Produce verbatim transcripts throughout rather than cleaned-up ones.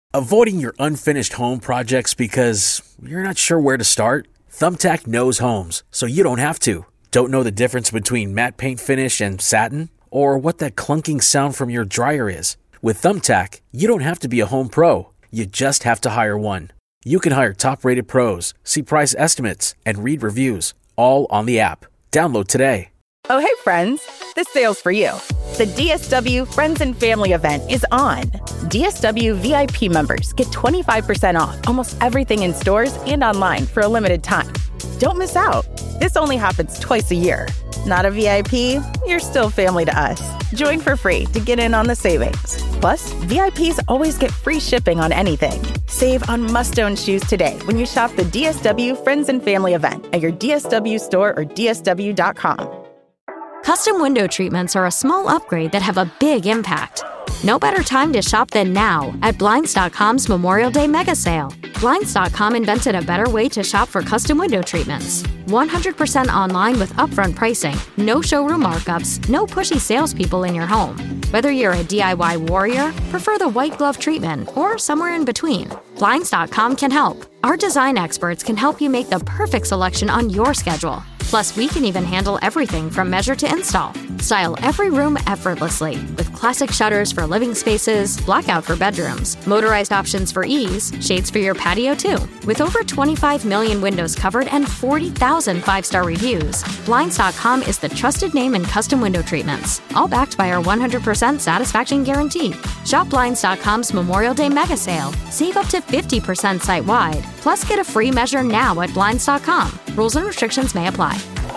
Avoiding your unfinished home projects because you're not sure where to start? Thumbtack knows homes, so you don't have to. Don't know the difference between matte paint finish and satin? Or what that clunking sound from your dryer is? With Thumbtack, you don't have to be a home pro. You just have to hire one. You can hire top-rated pros, see price estimates, and read reviews, all on the app. Download today. Oh, hey, friends. This sale's for you. The D S W Friends and Family event is on. D S W V I P members get twenty-five percent off almost everything in stores and online for a limited time. Don't miss out. This only happens twice a year. Not a V I P? You're still family to us. Join for free to get in on the savings. Plus, V I Ps always get free shipping on anything. Save on must-own shoes today when you shop the D S W Friends and Family event at your D S W store or D S W dot com. Custom window treatments are a small upgrade that have a big impact. No better time to shop than now at Blinds dot com's Memorial Day Mega Sale. Blinds dot com invented a better way to shop for custom window treatments. one hundred percent online with upfront pricing, no showroom markups, no pushy salespeople in your home. Whether you're a D I Y warrior, prefer the white glove treatment, or somewhere in between, Blinds dot com can help. Our design experts can help you make the perfect selection on your schedule. Plus, we can even handle everything from measure to install. Style every room effortlessly with classic shutters for living spaces, blackout for bedrooms, motorized options for ease, shades for your patio too. With over twenty-five million windows covered and forty thousand five-star reviews, Blinds dot com is the trusted name in custom window treatments, all backed by our one hundred percent satisfaction guarantee. Shop Blinds dot com's Memorial Day Mega Sale. Save up to fifty percent site-wide. Plus, get a free measure now at Blinds dot com. Rules and restrictions may apply.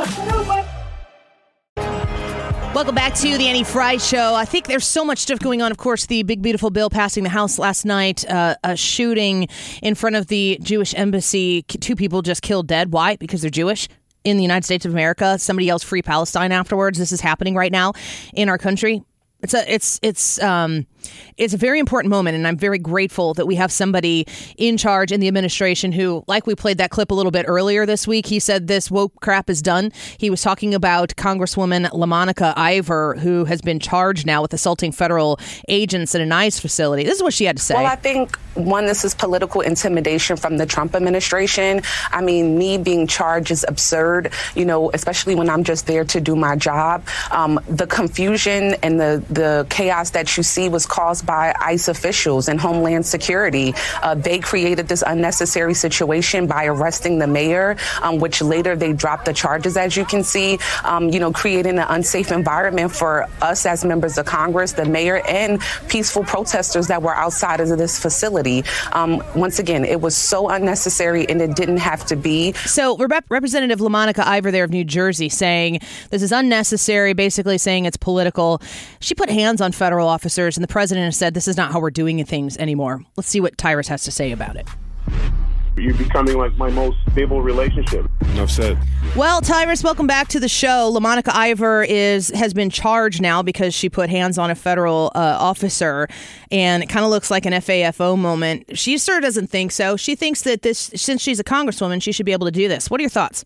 Welcome back to the Annie Frey Show. I think there's so much stuff going on. Of course, the big, beautiful bill passing the House last night, uh, a shooting in front of the Jewish embassy. Two people just killed dead. Why? Because they're Jewish in the United States of America. Somebody yells Free Palestine afterwards. This is happening right now in our country. It's a, it's, it's, um, it's a very important moment, and I'm very grateful that we have somebody in charge in the administration who, like we played that clip a little bit earlier this week, he said this woke crap is done. He was talking about Congresswoman LaMonica Ivor, who has been charged now with assaulting federal agents at an ICE facility. This is what she had to say. Well, I think, one, this is political intimidation from the Trump administration. I mean, me being charged is absurd, you know, especially when I'm just there to do my job. Um, the confusion and the, the chaos that you see was caused by ICE officials and Homeland Security. Uh, they created this unnecessary situation by arresting the mayor, um, which later they dropped the charges, as you can see, um, you know, creating an unsafe environment for us as members of Congress, the mayor, and peaceful protesters that were outside of this facility. Um, once again, it was so unnecessary, and it didn't have to be. So Rep- Representative LaMonica Ivor there of New Jersey saying this is unnecessary, basically saying it's political. She put hands on federal officers, and the president has said this is not how we're doing things anymore. Let's see what Tyrus has to say about it. You're becoming like my most stable relationship. Enough said. Well, Tyrus, welcome back to the show. LaMonica Ivor is has been charged now because she put hands on a federal uh, officer, and it kind of looks like an F A F O moment. She sure doesn't think so. She thinks that this, since she's a congresswoman, she should be able to do this. What are your thoughts?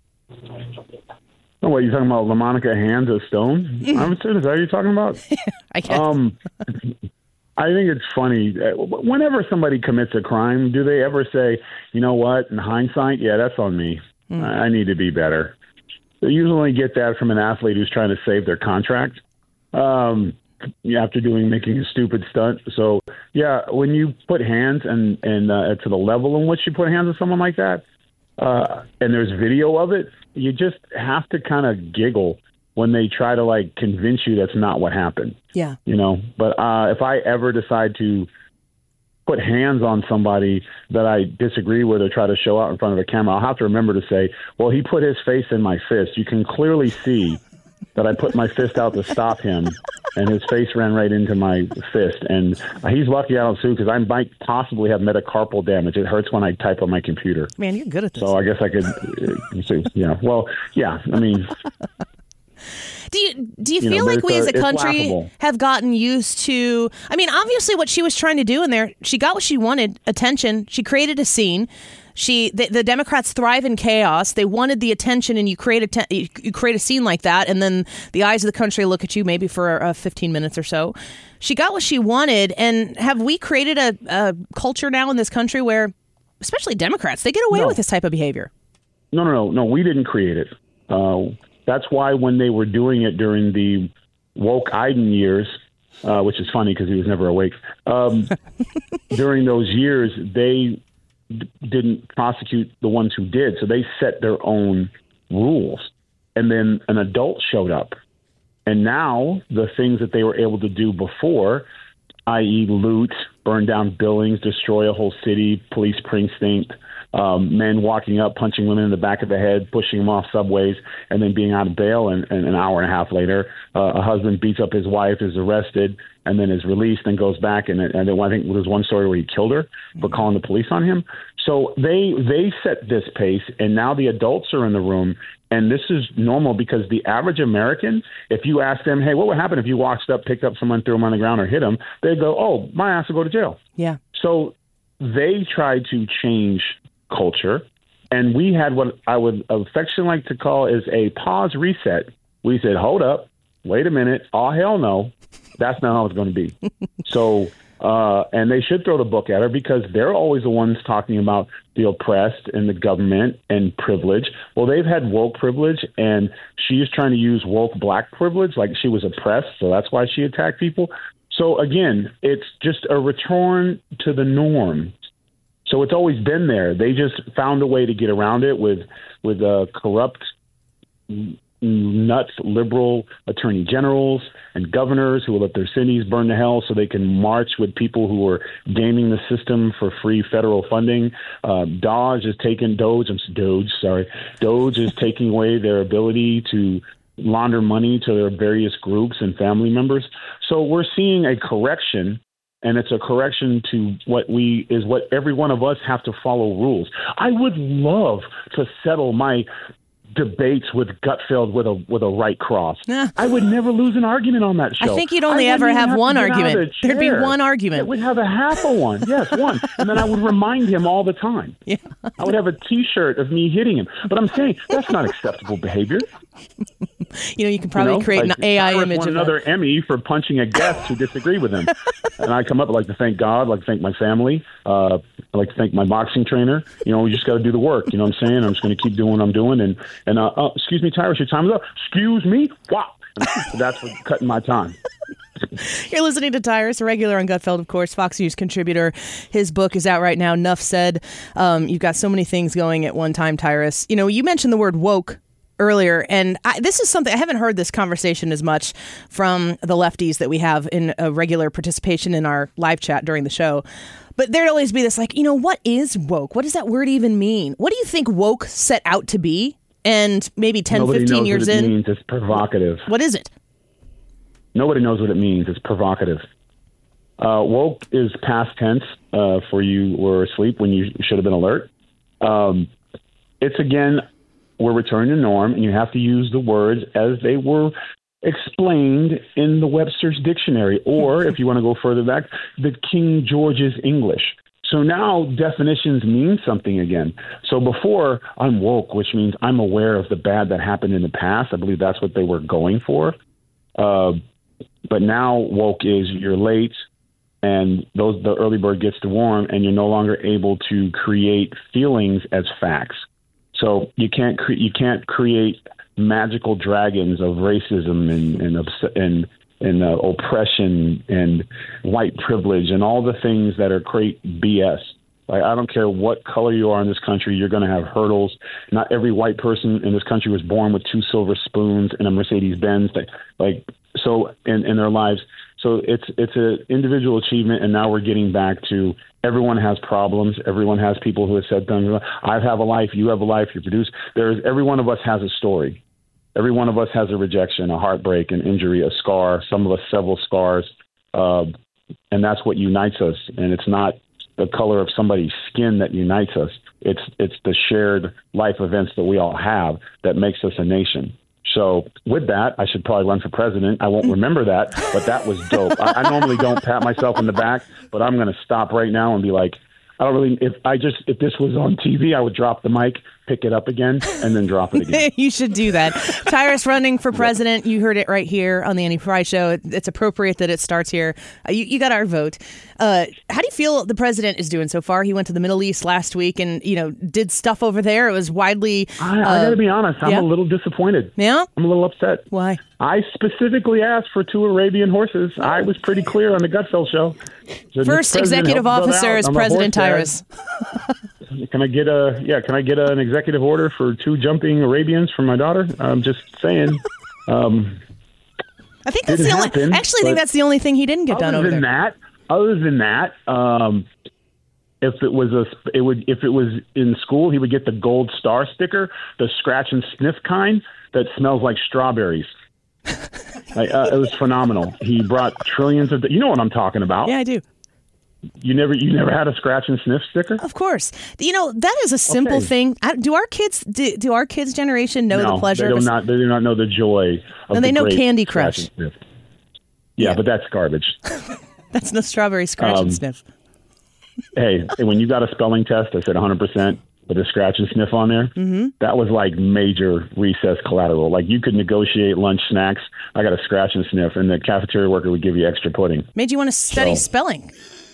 Oh, what, you talking about LaMonica hands of stone? I'm serious. Is that what you're talking about? I guess. Um, I think it's funny. Whenever somebody commits a crime, do they ever say, you know what, in hindsight, yeah, that's on me. Mm. I need to be better. They usually get that from an athlete who's trying to save their contract um, after doing making a stupid stunt. So, yeah, when you put hands and, and uh, to the level in which you put hands on someone like that, uh, and there's video of it, you just have to kind of giggle when they try to, like, convince you that's not what happened. Yeah. You know, but uh, if I ever decide to put hands on somebody that I disagree with or try to show out in front of a camera, I'll have to remember to say, well, he put his face in my fist. You can clearly see that I put my fist out to stop him, and his face ran right into my fist. And uh, he's lucky I don't sue, because I might possibly have metacarpal damage. It hurts when I type on my computer. Man, you're good at this. So I guess I could uh, sue. Yeah. Well, yeah, I mean... Do you do you, You feel know, like we there's as a a- it's country laughable. have gotten used to? I mean, obviously, what she was trying to do in there, she got what she wanted: attention. She created a scene. She the, the Democrats thrive in chaos. They wanted the attention, and you create a te- you, you create a scene like that, and then the eyes of the country look at you maybe for uh, fifteen minutes or so. She got what she wanted, and have we created a, a culture now in this country where, especially Democrats, they get away No. with this type of behavior? No, no, no, no. We didn't create it. Uh, that's why when they were doing it during the woke Iden years, uh, which is funny because he was never awake, um, during those years, they d- didn't prosecute the ones who did. So they set their own rules. And then an adult showed up. And now the things that they were able to do before, that is loot, burn down buildings, destroy a whole city, police precinct, um, men walking up, punching women in the back of the head, pushing them off subways, and then being out of bail. And, and an hour and a half later, uh, a husband beats up his wife, is arrested, and then is released and goes back. And, and then I think there was one story where he killed her for calling the police on him. So they they set this pace, and now the adults are in the room. And this is normal because the average American, if you ask them, hey, what would happen if you walked up, picked up someone, threw them on the ground or hit them? They'd go, oh, my ass will go to jail. Yeah. So they tried to change culture. And we had what I would affectionately like to call is a pause reset. We said, hold up, wait a minute. Oh, hell no. That's not how it's going to be. So Uh, and they should throw the book at her because they're always the ones talking about the oppressed and the government and privilege. Well, they've had woke privilege, and she is trying to use woke black privilege like she was oppressed, so that's why she attacked people. So, again, it's just a return to the norm. So it's always been there. They just found a way to get around it with, with uh, corrupt nuts liberal attorney generals and governors who will let their cities burn to hell so they can march with people who are gaming the system for free federal funding. Uh, Doge is taking Doge, I'm Doge, sorry, Doge is taking away their ability to launder money to their various groups and family members. So we're seeing a correction. And it's a correction to what we is what every one of us have to follow rules. I would love to settle my debates with Gutfeld with a with a right cross. Nah. I would never lose an argument on that show. I think you'd only I ever wouldn't have even one to get out of argument. the There'd be chair. one argument. We'd have a half of one. Yes, one. And then I would remind him all the time. Yeah. I would have a T-shirt of me hitting him. But I'm saying that's not acceptable behavior. You know, you can probably You know, create like an A I Cyrus image won of another that. Emmy for punching a guest who disagreed with him. And I come up, I'd like to thank God, I'd like to thank my family, uh, I'd like to thank my boxing trainer. You know, we just got to do the work. You know what I'm saying? I'm just going to keep doing what I'm doing. And, and uh, oh, excuse me, Tyrus, your time is up. Excuse me? Wow. And that's for cutting my time. You're listening to Tyrus, a regular on Gutfeld, of course, Fox News contributor. His book is out right now. Nuff said. Um, you've got so many things going at one time, Tyrus. You know, you mentioned the word woke earlier, and I, this is something I haven't heard this conversation as much from the lefties that we have in a regular participation in our live chat during the show. But there'd always be this like, you know, what is woke? What does that word even mean? What do you think woke set out to be? And maybe ten, Nobody fifteen knows years what it in, means. It's provocative. what is it? Nobody knows what it means. It's provocative. Uh, woke is past tense uh, for you were asleep when you should have been alert. Um, it's, again, we're returning to norm, and you have to use the words as they were explained in the Webster's Dictionary, or if you want to go further back, the King George's English. So now definitions mean something again. So before, I'm woke, which means I'm aware of the bad that happened in the past. I believe that's what they were going for. Uh, but now woke is you're late, and those the early bird gets the worm, and you're no longer able to create feelings as facts. So you can't cre- you can't create magical dragons of racism and and obs- and, and uh, oppression and white privilege and all the things that are great B S. Like, I don't care what color you are in this country, you're going to have hurdles. Not every white person in this country was born with two silver spoons and a Mercedes Benz. Like, like so in, in their lives. So it's it's an individual achievement, and now we're getting back to everyone has problems. Everyone has people who have said things. I have a life. You have a life. You produce. There's every one of us has a story. Every one of us has a rejection, a heartbreak, an injury, a scar. Some of us several scars, uh, and that's what unites us. And it's not the color of somebody's skin that unites us. It's it's the shared life events that we all have that makes us a nation. So with that, I should probably run for president. I won't remember that, but that was dope. I, I normally don't pat myself in the back, but I'm going to stop right now and be like, I don't really, if I just, if this was on T V, I would drop the mic, pick it up again, and then drop it again. You should do that. Tyrus running for president. You heard it right here on the Annie Fry Show. It, it's appropriate that it starts here. Uh, you, you got our vote. Uh, how do you feel the president is doing so far? He went to the Middle East last week and, you know, did stuff over there. It was widely. I, I uh, got to be honest. I'm yeah. a little disappointed. Yeah? I'm a little upset. Why? I specifically asked for two Arabian horses. I was pretty clear on the Gutfeld show. So First executive officer is President Tyrus. Can I get a yeah? Can I get a, an executive order for two jumping Arabians for my daughter? I'm just saying. Um, I think that's the only. Happen, actually, I think that's the only thing he didn't get done over there. there. That, other than that, um, if it was a, it would if it was in school, he would get the gold star sticker, the scratch and sniff kind that smells like strawberries. like, uh, it was phenomenal. He brought trillions of. You know what I'm talking about? Yeah, I do. You never, you never had a scratch and sniff sticker? Of course. You know, that is a simple okay. thing. I, do our kids, do, do our kids' generation know no, the pleasure they do of a, not. They do not know the joy of No, they the know great Candy scratch Crush. and sniff. Yeah, yeah, but that's garbage. That's no strawberry scratch um, and sniff. Hey, when you got a spelling test, I said one hundred percent with a scratch and sniff on there. Mm-hmm. That was like major recess collateral. Like you could negotiate lunch snacks. I got a scratch and sniff, and the cafeteria worker would give you extra pudding. Made you want to study so, spelling.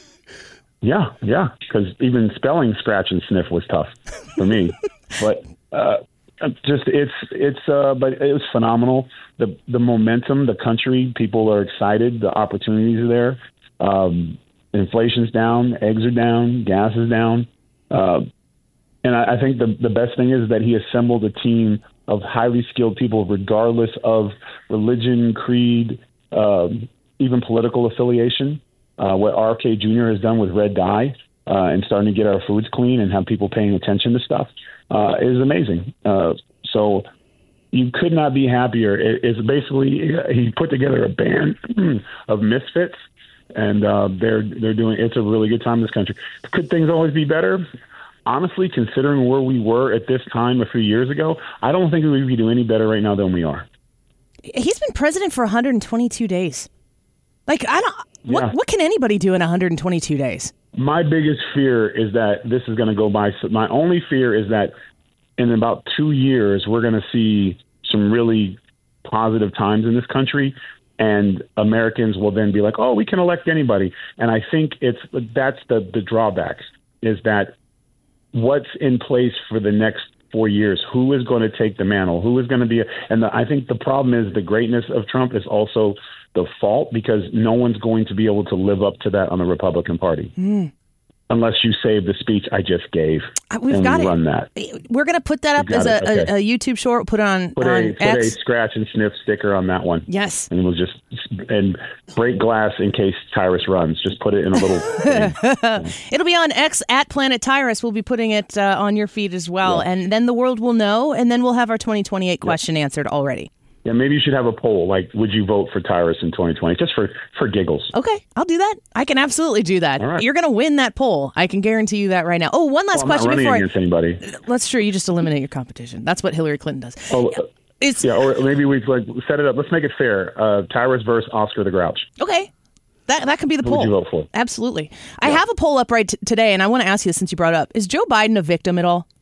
Yeah, yeah, because even spelling scratch and sniff was tough for me. But uh, just it's it's uh, but it was phenomenal. The the momentum, the country, people are excited. The opportunities are there. Um, inflation's down, eggs are down, gas is down, uh, and I, I think the the best thing is that he assembled a team of highly skilled people, regardless of religion, creed, uh, even political affiliation. Uh, what R F K Junior has done with Red Dye uh, and starting to get our foods clean and have people paying attention to stuff uh, is amazing. Uh, so you could not be happier. It, it's basically he put together a band of misfits, and uh, they're they're doing. It's a really good time in this country. Could things always be better? Honestly, considering where we were at this time a few years ago, I don't think we could do any better right now than we are. He's been president for one hundred twenty-two days. Like I don't. What, yeah. what can anybody do in one hundred twenty-two days? My biggest fear is that this is going to go by. My only fear is that in about two years, we're going to see some really positive times in this country, and Americans will then be like, oh, we can elect anybody. And I think it's that's the, the drawback is that what's in place for the next four years, who is going to take the mantle, who is going to be, a, and the, I think the problem is the greatness of Trump is also the fault because no one's going to be able to live up to that on the Republican Party. Mm. Unless you save the speech I just gave. We've and got we it. Run that. We're going to put that up as a, okay. a, a YouTube short. Put it on, put, on a, put X. a scratch and sniff sticker on that one. Yes. And we'll just and break glass in case Tyrus runs. Just put it in a little thing. It'll be on X at Planet Tyrus. We'll be putting it uh, on your feed as well. Yeah. And then the world will know. And then we'll have our twenty twenty-eight question yeah. answered already. Yeah, maybe you should have a poll. Like, would you vote for Tyrus in twenty twenty? Just for, for giggles. Okay, I'll do that. I can absolutely do that. All right. You're going to win that poll. I can guarantee you that right now. Oh, one last well, I'm question not running before against I... anybody. That's true. You just eliminate your competition. That's what Hillary Clinton does. Oh, it's... yeah, or maybe we like set it up. Let's make it fair. Uh, Tyrus versus Oscar the Grouch. Okay. That that can be the Who poll. would you vote for? Absolutely. Yeah. I have a poll up right t- today, and I want to ask you this since you brought it up. Is Joe Biden a victim at all?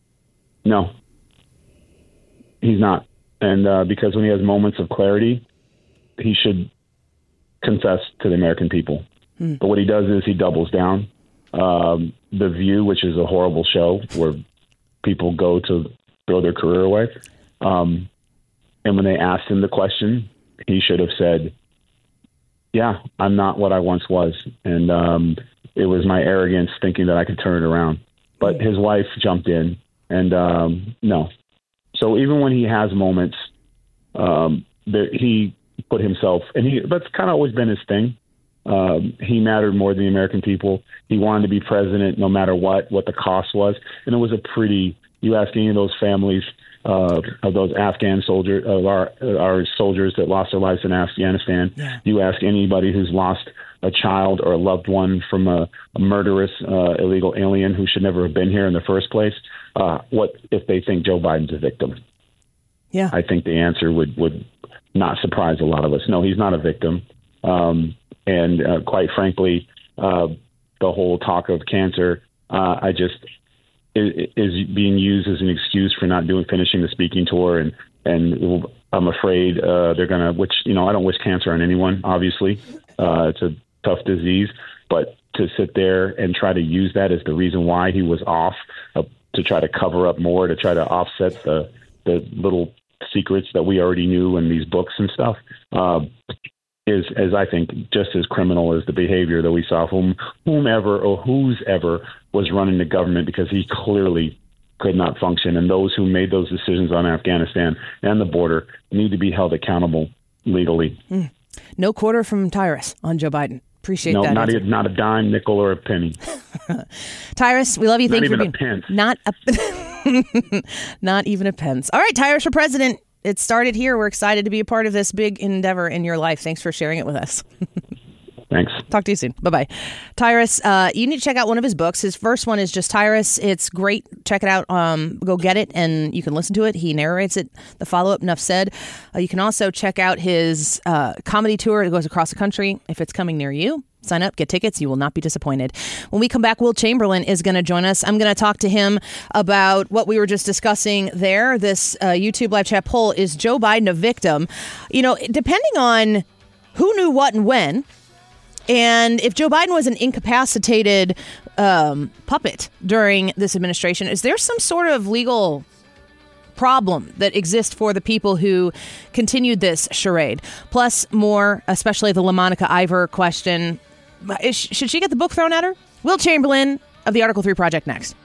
No. He's not. And uh, because when he has moments of clarity, he should confess to the American people. Hmm. But what he does is he doubles down. Um, The View, which is a horrible show where people go to throw their career away. Um, and when they asked him the question, he should have said, yeah, I'm not what I once was. And um, it was my arrogance thinking that I could turn it around. But his wife jumped in and um, no. So even when he has moments, um, that he put himself, and he that's kind of always been his thing. Um, he mattered more than the American people. He wanted to be president no matter what, what the cost was. And it was a pretty, you ask any of those families uh, of those Afghan soldiers, of our, our soldiers that lost their lives in Afghanistan, yeah. You ask anybody who's lost a child or a loved one from a, a murderous uh, illegal alien who should never have been here in the first place, uh, what if they think Joe Biden's a victim? Yeah. I think the answer would, would not surprise a lot of us. No, he's not a victim. Um, and uh, quite frankly, uh, the whole talk of cancer, uh, I just is, is being used as an excuse for not doing finishing the speaking tour, and and I'm afraid uh, they're gonna. Which you know, I don't wish cancer on anyone. Obviously, uh, it's a tough disease, but to sit there and try to use that as the reason why he was off, uh, to try to cover up more, to try to offset the the little secrets that we already knew in these books and stuff. Uh, is, as I think, just as criminal as the behavior that we saw from whomever or whose ever was running the government, because he clearly could not function. And those who made those decisions on Afghanistan and the border need to be held accountable legally. Mm. No quarter from Tyrus on Joe Biden. Appreciate no, that. Not a, not a dime, nickel, or a penny. Tyrus, we love you. Not Thank you even for a being pence. Not a not even a pence. All right, Tyrus for president. It started here. We're excited to be a part of this big endeavor in your life. Thanks for sharing it with us. Thanks. Talk to you soon. Bye-bye. Tyrus, uh, you need to check out one of his books. His first one is just Tyrus. It's great. Check it out. Um, go get it, and you can listen to it. He narrates it. The follow-up, Enough Said. Uh, you can also check out his uh, comedy tour. It goes across the country. If it's coming near you, sign up, get tickets. You will not be disappointed. When we come back, Will Chamberlain is going to join us. I'm going to talk to him about what we were just discussing there. This uh, YouTube live chat poll, is Joe Biden a victim? You know, depending on who knew what and when, and if Joe Biden was an incapacitated um, puppet during this administration, is there some sort of legal problem that exists for the people who continued this charade? Plus more, especially the LaMonica Ivor question. Is, should she get the book thrown at her? Will Chamberlain of the Article three Project next.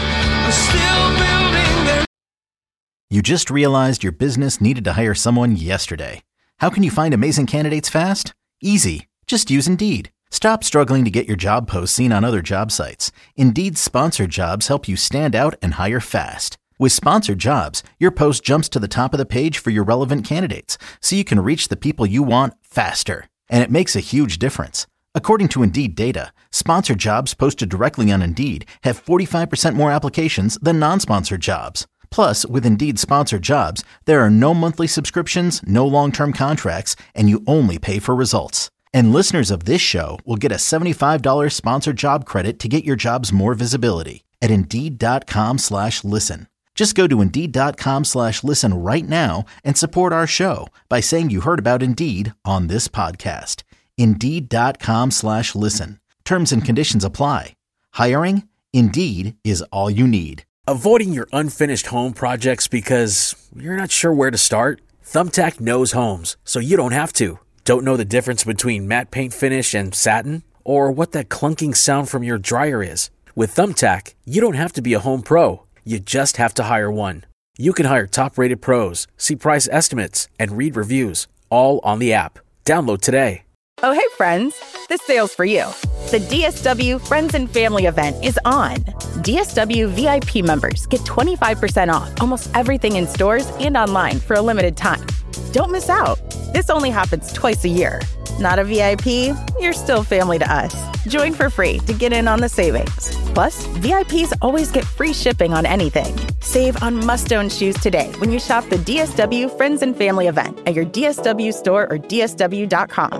You just realized your business needed to hire someone yesterday. How can you find amazing candidates fast? Easy. Just use Indeed. Stop struggling to get your job posts seen on other job sites. Indeed's sponsored jobs help you stand out and hire fast. With sponsored jobs, your post jumps to the top of the page for your relevant candidates, so you can reach the people you want faster. And it makes a huge difference. According to Indeed data, sponsored jobs posted directly on Indeed have forty-five percent more applications than non-sponsored jobs. Plus, with Indeed sponsored jobs, there are no monthly subscriptions, no long-term contracts, and you only pay for results. And listeners of this show will get a seventy-five dollars sponsored job credit to get your jobs more visibility at Indeed.com slash listen. Just go to Indeed.com slash listen right now and support our show by saying you heard about Indeed on this podcast. Indeed.com slash listen. Terms and conditions apply. Hiring? Indeed is all you need. Avoiding your unfinished home projects because you're not sure where to start? Thumbtack knows homes, so you don't have to. Don't know the difference between matte paint finish and satin? Or what that clunking sound from your dryer is? With Thumbtack, you don't have to be a home pro. You just have to hire one. You can hire top-rated pros, see price estimates, and read reviews, all on the app. Download today. Oh, hey, friends. This sale's for you. The D S W Friends and Family event is on. D S W V I P members get twenty-five percent off almost everything in stores and online for a limited time. Don't miss out. This only happens twice a year. Not a V I P? You're still family to us. Join for free to get in on the savings. Plus, V I Ps always get free shipping on anything. Save on must-own shoes today when you shop the D S W Friends and Family event at your D S W store or D S W dot com.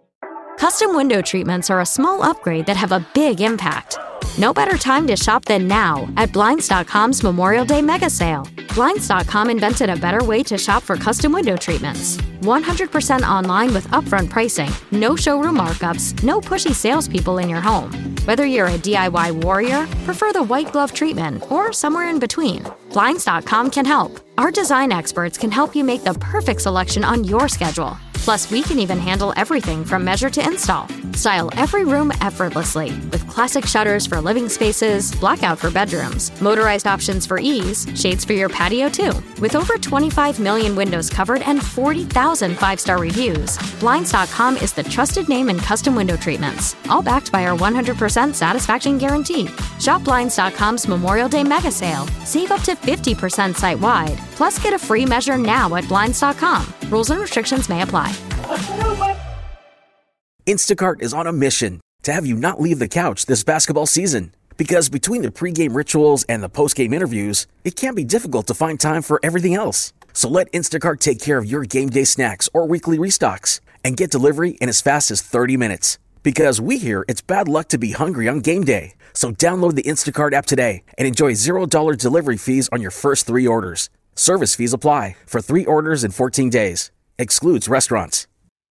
Custom window treatments are a small upgrade that have a big impact. No better time to shop than now at Blinds dot com's Memorial Day Mega Sale. Blinds dot com invented a better way to shop for custom window treatments. one hundred percent online with upfront pricing, no showroom markups, no pushy salespeople in your home. Whether you're a D I Y warrior, prefer the white glove treatment, or somewhere in between, Blinds dot com can help. Our design experts can help you make the perfect selection on your schedule. Plus, we can even handle everything from measure to install. Style every room effortlessly with classic shutters for living spaces, blackout for bedrooms, motorized options for ease, shades for your patio too. With over twenty-five million windows covered and forty thousand five-star reviews, Blinds dot com is the trusted name in custom window treatments, all backed by our one hundred percent satisfaction guarantee. Shop Blinds dot com's Memorial Day Mega Sale. Save up to fifty percent site-wide. Plus, get a free measure now at Blinds dot com. Rules and restrictions may apply. Instacart is on a mission to have you not leave the couch this basketball season. Because between the pregame rituals and the postgame interviews, it can be difficult to find time for everything else. So let Instacart take care of your game day snacks or weekly restocks and get delivery in as fast as thirty minutes. Because we hear it's bad luck to be hungry on game day. So download the Instacart app today and enjoy zero dollars delivery fees on your first three orders. Service fees apply for three orders in fourteen days. Excludes restaurants.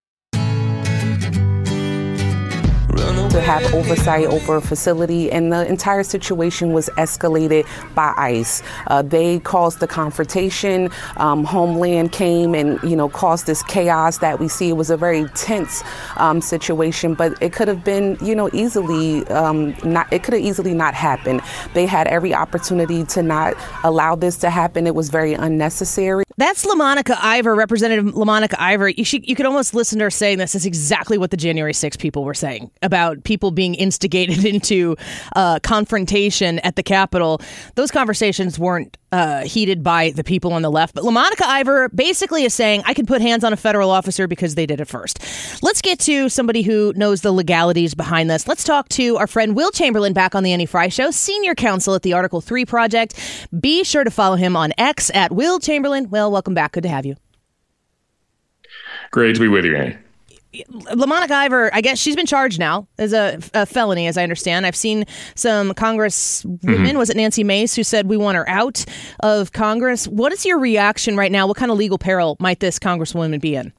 To have oversight over a facility, and the entire situation was escalated by ICE. Uh, they caused the confrontation. Um, Homeland came and, you know, caused this chaos that we see. It was a very tense um, situation, but it could have been, you know, easily um, not. It could have easily not happened. They had every opportunity to not allow this to happen. It was very unnecessary. That's LaMonica Ivor, Representative LaMonica Ivor. You, she, you could almost listen to her saying this. Is exactly what the January sixth people were saying about people being instigated into uh, confrontation at the Capitol. Those conversations weren't uh, heated by the people on the left. But LaMonica Ivor basically is saying, I can put hands on a federal officer because they did it first. Let's get to somebody who knows the legalities behind this. Let's talk to our friend Will Chamberlain back on the Annie Frey Show, senior counsel at the Article three Project. Be sure to follow him on X at Will Chamberlain. Will, welcome back. Good to have you. Great to be with you, Annie. LaMonica Ivor, I guess she's been charged now as a, a felony, as I understand. I've seen some Congresswomen, mm-hmm. was it Nancy Mace, who said we want her out of Congress. What is your reaction right now? What kind of legal peril might this Congresswoman be in?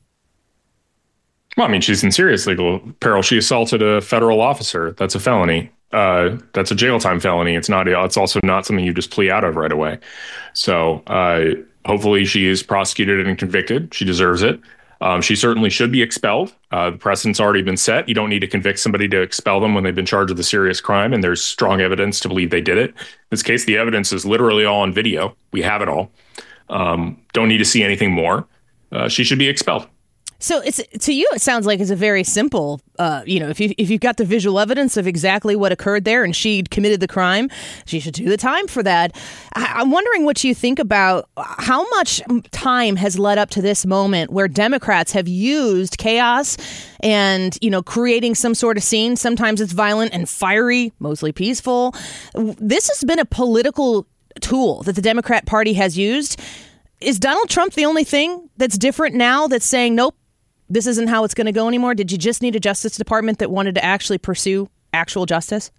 Well, I mean, she's in serious legal peril. She assaulted a federal officer. That's a felony. Uh, that's a jail time felony. It's not. It's also not something you just plea out of right away. So uh, hopefully she is prosecuted and convicted. She deserves it. Um, she certainly should be expelled. Uh, the precedent's already been set. You don't need to convict somebody to expel them when they've been charged with a serious crime, and there's strong evidence to believe they did it. In this case, the evidence is literally all on video. We have it all. Um, don't need to see anything more. Uh, she should be expelled. So it's to you, it sounds like it's a very simple, uh, you know, if, you, if you've got the visual evidence of exactly what occurred there and she committed the crime, she should do the time for that. I, I'm wondering what you think about how much time has led up to this moment where Democrats have used chaos and, you know, creating some sort of scene. Sometimes it's violent and fiery, mostly peaceful. This has been a political tool that the Democrat Party has used. Is Donald Trump the only thing that's different now that's saying, nope, this isn't how it's going to go anymore? Did you just need a Justice Department that wanted to actually pursue actual justice?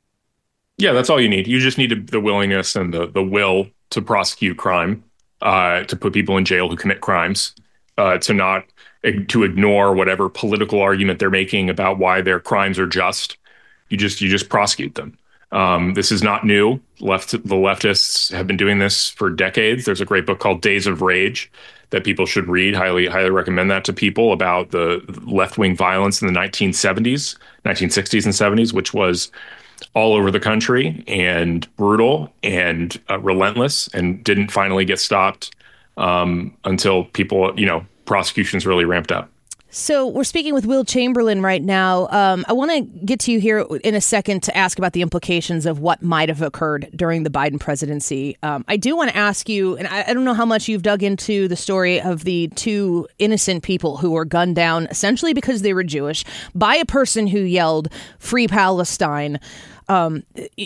Yeah, that's all you need. You just need the willingness and the, the will to prosecute crime, uh, to put people in jail who commit crimes, uh, to not to ignore whatever political argument they're making about why their crimes are just. You just you just prosecute them. Um, this is not new. Left the leftists have been doing this for decades. There's a great book called Days of Rage that people should read. Highly, highly recommend that to people about the left-wing violence in the nineteen seventies, nineteen sixties and seventies, which was all over the country and brutal and uh, relentless, and didn't finally get stopped um, until people, you know, prosecutions really ramped up. So we're speaking with Will Chamberlain right now. Um, I want to get to you here in a second to ask about the implications of what might have occurred during the Biden presidency. Um, I do want to ask you, and I, I don't know how much you've dug into the story of the two innocent people who were gunned down essentially because they were Jewish by a person who yelled "Free Palestine." Um,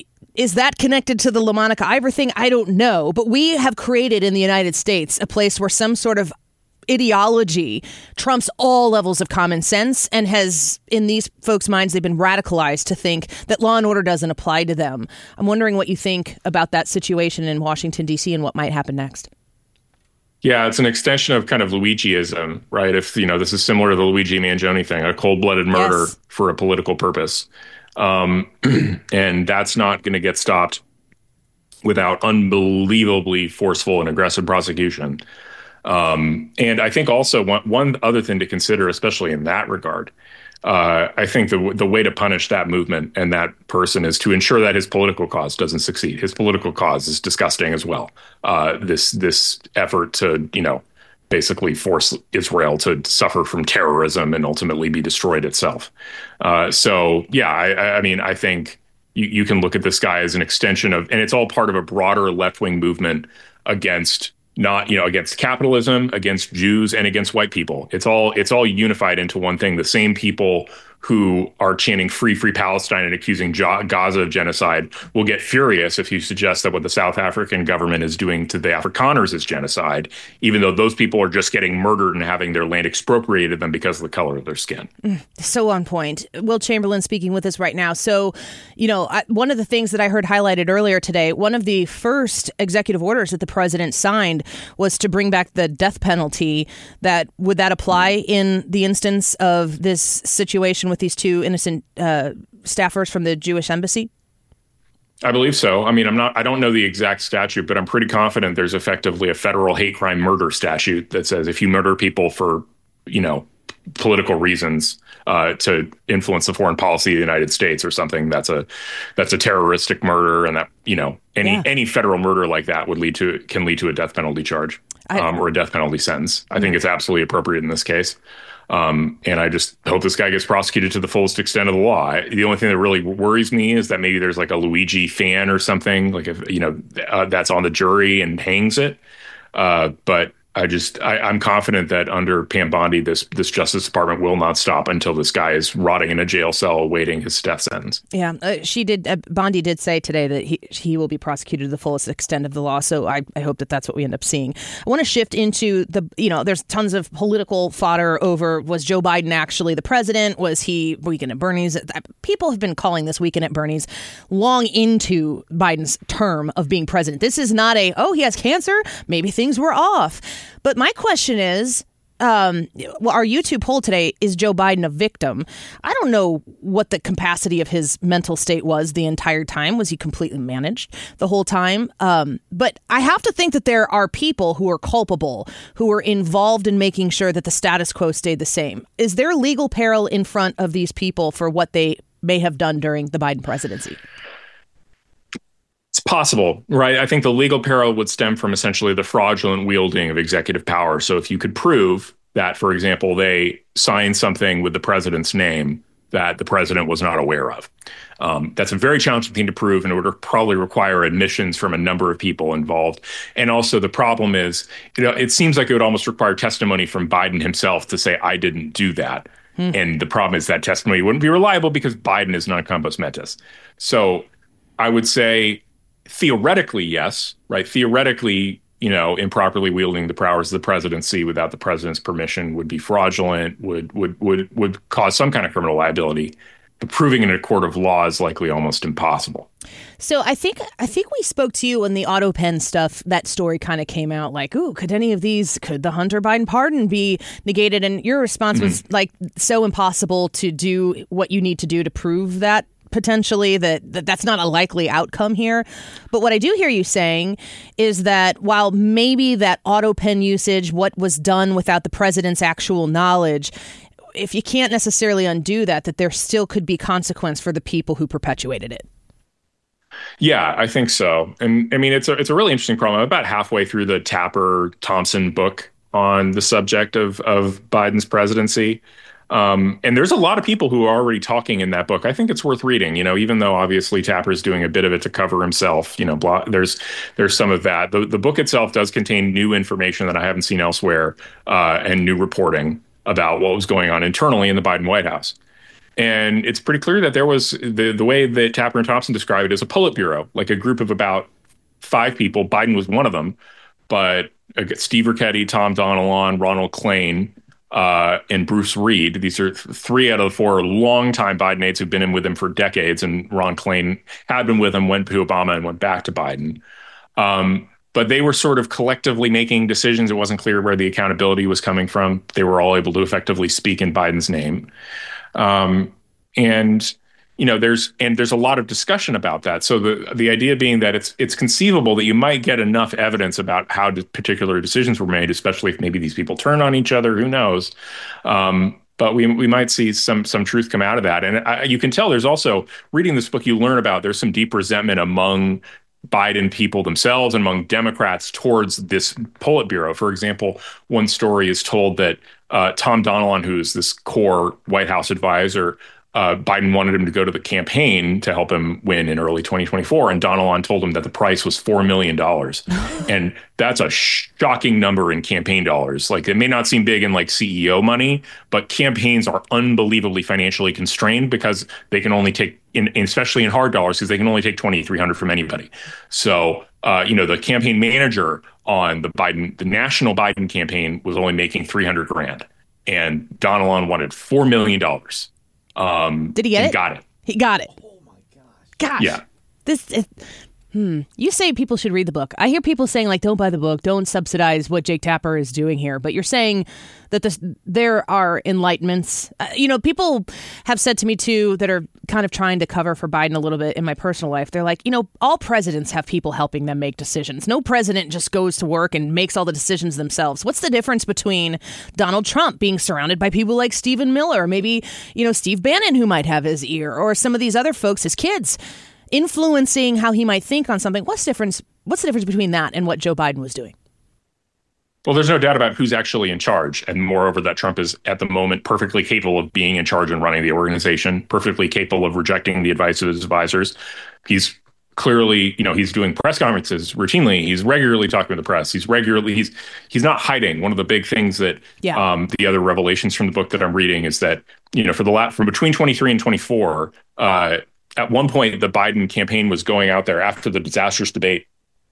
Is that connected to the LaMonica Ivor thing? I don't know. But we have created in the United States a place where some sort of ideology trumps all levels of common sense and has, in these folks' minds, they've been radicalized to think that law and order doesn't apply to them. I'm wondering what you think about that situation in Washington, D C and what might happen next. Yeah, it's an extension of kind of Luigiism, right? If, you know, this is similar to the Luigi Mangione thing, a cold-blooded murder yes. for a political purpose. Um, and that's not going to get stopped without unbelievably forceful and aggressive prosecution. Um, and I think also one, one other thing to consider, especially in that regard, uh, I think the the way to punish that movement and that person is to ensure that his political cause doesn't succeed. His political cause is disgusting as well. Uh, this this effort to, you know, basically force Israel to suffer from terrorism and ultimately be destroyed itself. Uh, so, yeah, I, I mean, I think you, you can look at this guy as an extension of, and it's all part of a broader left-wing movement against not, you know, against capitalism, against Jews, and against white people. It's all it's all unified into one thing. The same people who are chanting free, free Palestine and accusing Gaza of genocide will get furious if you suggest that what the South African government is doing to the Afrikaners is genocide, even though those people are just getting murdered and having their land expropriated them because of the color of their skin. Mm, so on point. Will Chamberlain speaking with us right now. So, you know, I, one of the things that I heard highlighted earlier today, one of the first executive orders that the president signed was to bring back the death penalty. That would that apply in the instance of this situation with these two innocent uh, staffers from the Jewish embassy? I believe so. I mean, I'm not, I don't know the exact statute, but I'm pretty confident there's effectively a federal hate crime murder statute that says if you murder people for, you know, political reasons uh, to influence the foreign policy of the United States or something, that's a that's a terroristic murder, and that, you know, any yeah. any federal murder like that would lead to can lead to a death penalty charge I, um, or a death penalty sentence. I think it's absolutely appropriate in this case. Um, and I just hope this guy gets prosecuted to the fullest extent of the law. I, the only thing that really worries me is that maybe there's like a Luigi fan or something, like if, you know, uh, that's on the jury and hangs it. Uh, but I just, I, I'm confident that under Pam Bondi, this this Justice Department will not stop until this guy is rotting in a jail cell awaiting his death sentence. Yeah, uh, she did. Uh, Bondi did say today that he he will be prosecuted to the fullest extent of the law. So I, I hope that that's what we end up seeing. I want to shift into the, you know, there's tons of political fodder over, was Joe Biden actually the president? Was he Weekend at Bernie's? People have been calling this Weekend at Bernie's long into Biden's term of being president. This is not a, oh, he has cancer, maybe things were off. But my question is, um, well, our YouTube poll today, is Joe Biden a victim? I don't know what the capacity of his mental state was the entire time. Was he completely managed the whole time? Um, but I have to think that there are people who are culpable, who are involved in making sure that the status quo stayed the same. Is there legal peril in front of these people for what they may have done during the Biden presidency? It's possible, right? I think the legal peril would stem from essentially the fraudulent wielding of executive power. So if you could prove that, for example, they signed something with the president's name that the president was not aware of, um, that's a very challenging thing to prove, and it would probably require admissions from a number of people involved. And also the problem is, you know, it seems like it would almost require testimony from Biden himself to say, I didn't do that. Hmm. And the problem is that testimony wouldn't be reliable because Biden is non compos mentis. So I would say, theoretically, yes, right? Theoretically, you know, improperly wielding the powers of the presidency without the president's permission would be fraudulent, would would would would cause some kind of criminal liability. But proving in a court of law is likely almost impossible. So I think I think we spoke to you when the AutoPen stuff, that story kind of came out, like, ooh, could any of these, could the Hunter Biden pardon be negated? And your response mm-hmm. was like, so impossible to do what you need to do to prove that. Potentially that, that that's not a likely outcome here. But what I do hear you saying is that while maybe that auto pen usage, what was done without the president's actual knowledge, if you can't necessarily undo that, that there still could be consequence for the people who perpetuated it. Yeah, I think so. And I mean, it's a, it's a really interesting problem. I'm about halfway through the Tapper Thompson book on the subject of, of Biden's presidency. Um, and there's a lot of people who are already talking in that book. I think it's worth reading, you know, even though obviously Tapper's doing a bit of it to cover himself, you know, blah, there's there's some of that. The, the book itself does contain new information that I haven't seen elsewhere uh, and new reporting about what was going on internally in the Biden White House. And it's pretty clear that there was the, the way that Tapper and Thompson describe it as a Politburo, like a group of about five people. Biden was one of them, but uh, Steve Ricchetti, Tom Donilon, Ronald Klain, Uh, and Bruce Reed. These are th- three out of the four longtime Biden aides who've been in with him for decades. And Ron Klain had been with him, went to Obama, and went back to Biden. Um, but they were sort of collectively making decisions. It wasn't clear where the accountability was coming from. They were all able to effectively speak in Biden's name. Um, and you know, there's and there's a lot of discussion about that. So the the idea being that it's it's conceivable that you might get enough evidence about how particular decisions were made, especially if maybe these people turn on each other. Who knows? Um, but we we might see some some truth come out of that. And I, you can tell there's also, reading this book, you learn about there's some deep resentment among Biden people themselves and among Democrats towards this Politburo. For example, one story is told that uh, Tom Donilon, who's this core White House advisor, uh, Biden wanted him to go to the campaign to help him win in early twenty twenty-four. And Donilon told him that the price was four million dollars. And that's a shocking number in campaign dollars. Like, it may not seem big in like C E O money, but campaigns are unbelievably financially constrained because they can only take, in, especially in hard dollars, because they can only take twenty-three hundred dollars from anybody. So, uh, you know, the campaign manager on the Biden, the national Biden campaign was only making three hundred grand. And Donilon wanted four million dollars. Um, Did he get he it? Got it. He got it. Oh my gosh. Gosh. Yeah. This is, hmm. You say people should read the book. I hear people saying, like, don't buy the book, don't subsidize what Jake Tapper is doing here. But you're saying that this, there are enlightenments. Uh, you know, people have said to me, too, that are kind of trying to cover for Biden a little bit in my personal life. They're like, you know, all presidents have people helping them make decisions. No president just goes to work and makes all the decisions themselves. What's the difference between Donald Trump being surrounded by people like Stephen Miller, maybe, you know, Steve Bannon, who might have his ear, or some of these other folks, his kids, influencing how he might think on something? What's the difference? What's the difference between that and what Joe Biden was doing? Well, there's no doubt about who's actually in charge. And moreover, that Trump is at the moment perfectly capable of being in charge and running the organization, perfectly capable of rejecting the advice of his advisors. He's clearly, you know, he's doing press conferences routinely. He's regularly talking to the press. He's regularly, he's he's not hiding. One of the big things that yeah. um, the other revelations from the book that I'm reading is that, you know, for the last, from between twenty-three and twenty-four, uh, at one point, the Biden campaign was going out there after the disastrous debate,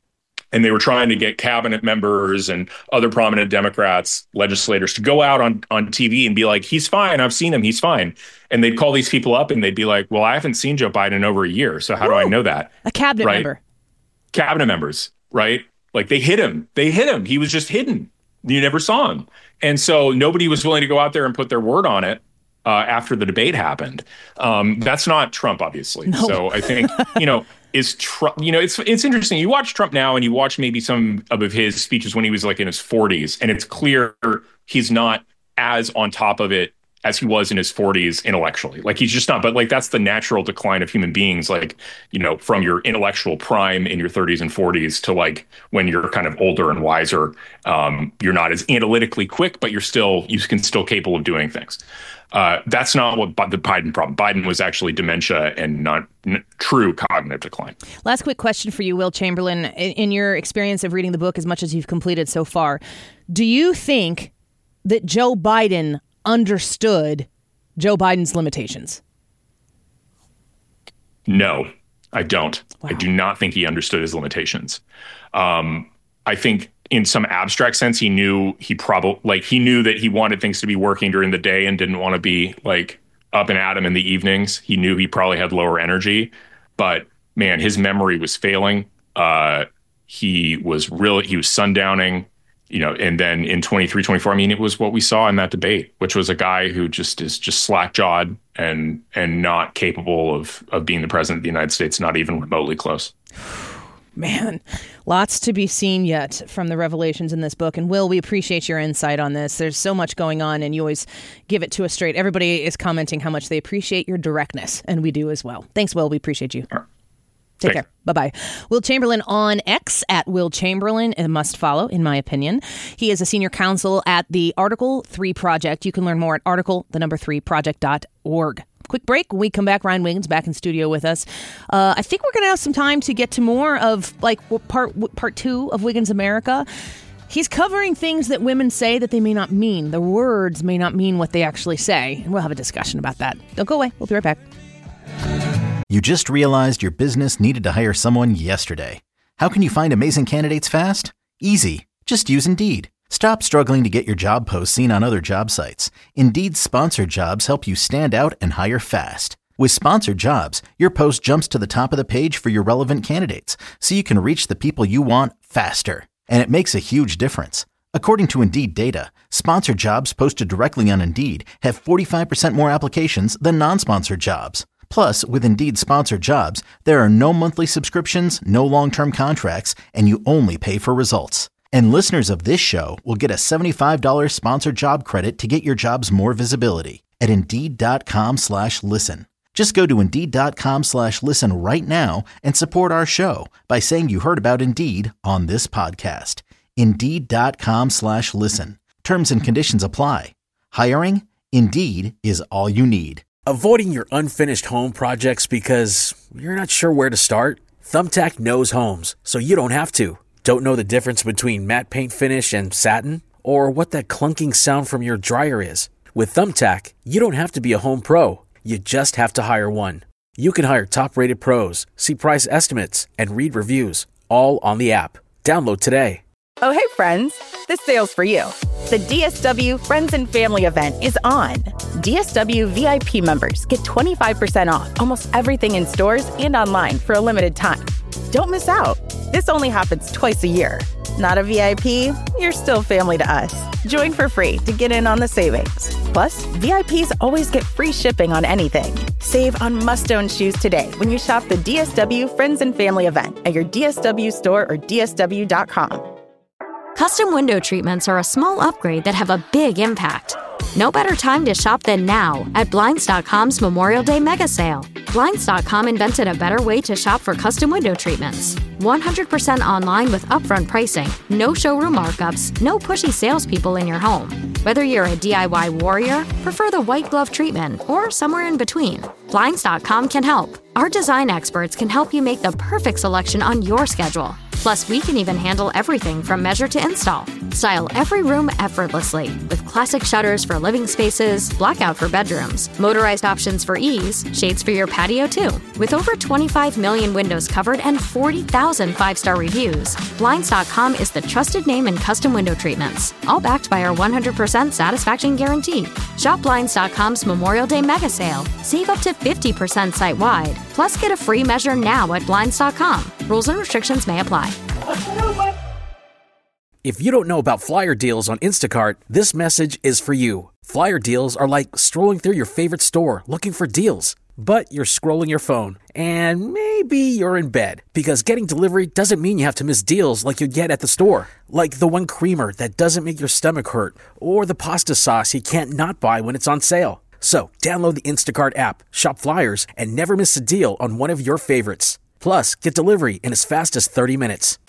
and they were trying to get cabinet members and other prominent Democrats, legislators, to go out on, on T V and be like, he's fine. I've seen him. He's fine. And they'd call these people up and they'd be like, well, I haven't seen Joe Biden in over a year. So how Ooh, do I know that? A cabinet right? member. Cabinet members, right? Like, they hid him. They hid him. He was just hidden. You never saw him. And so nobody was willing to go out there and put their word on it. Uh, after the debate happened. Um, that's not Trump, obviously. No. So I think, you know, is Trump, you know, it's it's interesting. You watch Trump now and you watch maybe some of his speeches when he was like in his forties, and it's clear he's not as on top of it as he was in his forties intellectually. Like, he's just not, but like, that's the natural decline of human beings. Like, you know, from your intellectual prime in your thirties and forties to like when you're kind of older and wiser, um, you're not as analytically quick, but you're still, you can still capable of doing things. Uh, that's not what the Biden problem. Biden was actually dementia and not n- true cognitive decline. Last quick question for you, Will Chamberlain. In, in your experience of reading the book, as much as you've completed so far, do you think that Joe Biden understood Joe Biden's limitations? No, I don't. Wow. I do not think he understood his limitations. Um, I think in some abstract sense, he knew he probably like he knew that he wanted things to be working during the day and didn't want to be like up and at him in the evenings. He knew he probably had lower energy, but man, his memory was failing. Uh, he was really he was sundowning, you know, and then in twenty-three, twenty-four, I mean, it was what we saw in that debate, which was a guy who just is just slack jawed and and not capable of of being the president of the United States, not even remotely close. Man, lots to be seen yet from the revelations in this book. And Will, we appreciate your insight on this. There's so much going on, and you always give it to us straight. Everybody is commenting how much they appreciate your directness, and we do as well. Thanks, Will. We appreciate you. Right. Take Thanks. care. Bye-bye. Will Chamberlain on X at Will Chamberlain, a must follow, in my opinion. He is a senior counsel at the Article three Project. You can learn more at article, the number three, project dot org. Quick break. When we come back, Ryan Wiggins back in studio with us. Uh, I think we're going to have some time to get to more of like part part two of Wiggins America. He's covering things that women say that they may not mean. The words may not mean what they actually say. And we'll have a discussion about that. Don't go away. We'll be right back. You just realized your business needed to hire someone yesterday. How can you find amazing candidates fast? Easy. Just use Indeed. Stop struggling to get your job posts seen on other job sites. Indeed's sponsored jobs help you stand out and hire fast. With sponsored jobs, your post jumps to the top of the page for your relevant candidates, so you can reach the people you want faster. And it makes a huge difference. According to Indeed data, sponsored jobs posted directly on Indeed have forty-five percent more applications than non-sponsored jobs. Plus, with Indeed sponsored jobs, there are no monthly subscriptions, no long-term contracts, and you only pay for results. And listeners of this show will get a seventy-five dollars sponsored job credit to get your jobs more visibility at Indeed.com slash listen. Just go to Indeed.com slash listen right now and support our show by saying you heard about Indeed on this podcast. Indeed.com slash listen. Terms and conditions apply. Hiring? Indeed is all you need. Avoiding your unfinished home projects because you're not sure where to start? Thumbtack knows homes, so you don't have to. Don't know the difference between matte paint finish and satin? Or what that clunking sound from your dryer is? With Thumbtack, you don't have to be a home pro. You just have to hire one. You can hire top-rated pros, see price estimates, and read reviews, all on the app. Download today. Oh, hey, friends. This sale's for you. The D S W Friends and Family event is on. D S W V I P members get twenty-five percent off almost everything in stores and online for a limited time. Don't miss out. This only happens twice a year. Not a V I P? You're still family to us. Join for free to get in on the savings. Plus, V I Ps always get free shipping on anything. Save on must-own shoes today when you shop the D S W Friends and Family event at your D S W store or D S W dot com. Custom window treatments are a small upgrade that have a big impact. No better time to shop than now at Blinds dot com's Memorial Day Mega Sale. Blinds dot com invented a better way to shop for custom window treatments. one hundred percent online with upfront pricing, no showroom markups, no pushy salespeople in your home. Whether you're a D I Y warrior, prefer the white glove treatment, or somewhere in between, Blinds dot com can help. Our design experts can help you make the perfect selection on your schedule. Plus, we can even handle everything from measure to install. Style every room effortlessly with classic shutters for living spaces, blackout for bedrooms, motorized options for ease, shades for your patio too. With over twenty-five million windows covered and forty thousand five-star reviews, Blinds dot com is the trusted name in custom window treatments, all backed by our one hundred percent satisfaction guarantee. Shop Blinds dot com's Memorial Day Mega Sale. Save up to fifty percent site-wide. Plus, get a free measure now at Blinds dot com. Rules and restrictions may apply. If you don't know about flyer deals on Instacart, this message is for you. Flyer deals are like strolling through your favorite store looking for deals. But you're scrolling your phone, and maybe you're in bed, because getting delivery doesn't mean you have to miss deals like you'd get at the store. Like the one creamer that doesn't make your stomach hurt, or the pasta sauce you can't not buy when it's on sale. So download the Instacart app, shop flyers, and never miss a deal on one of your favorites. Plus, get delivery in as fast as thirty minutes.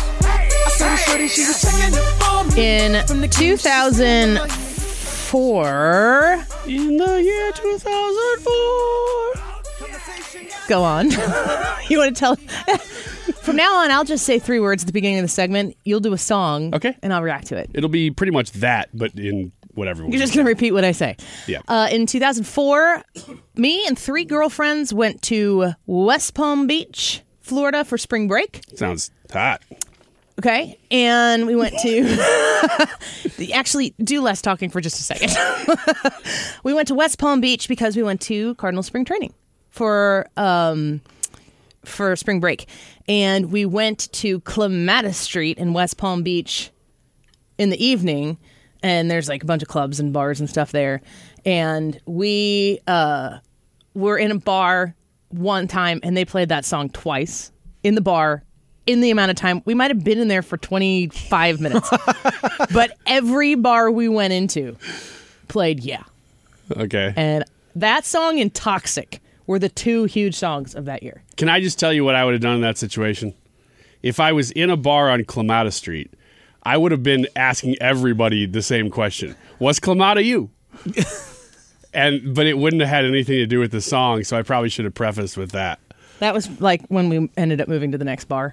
In two thousand four, in the year two thousand four, go on. You want to tell? From now on, I'll just say three words at the beginning of the segment. You'll do a song, okay, and I'll react to it. It'll be pretty much that, but in whatever. You're just going to repeat what I say. Yeah. Uh, in two thousand four, me and three girlfriends went to West Palm Beach, Florida for spring break. Sounds hot. Okay, and we went to... Actually, do less talking for just a second. We went to West Palm Beach because we went to Cardinal Spring Training for um, for spring break. And we went to Clematis Street in West Palm Beach in the evening, and there's like a bunch of clubs and bars and stuff there. And we uh, were in a bar one time, and they played that song twice in the bar. In the amount of time, we might have been in there for twenty-five minutes, but every bar we went into played Yeah. Okay. And that song and Toxic were the two huge songs of that year. Can I just tell you what I would have done in that situation? If I was in a bar on Clematis Street, I would have been asking everybody the same question. What's Clemata you? and But it wouldn't have had anything to do with the song, so I probably should have prefaced with that. That was like when we ended up moving to the next bar.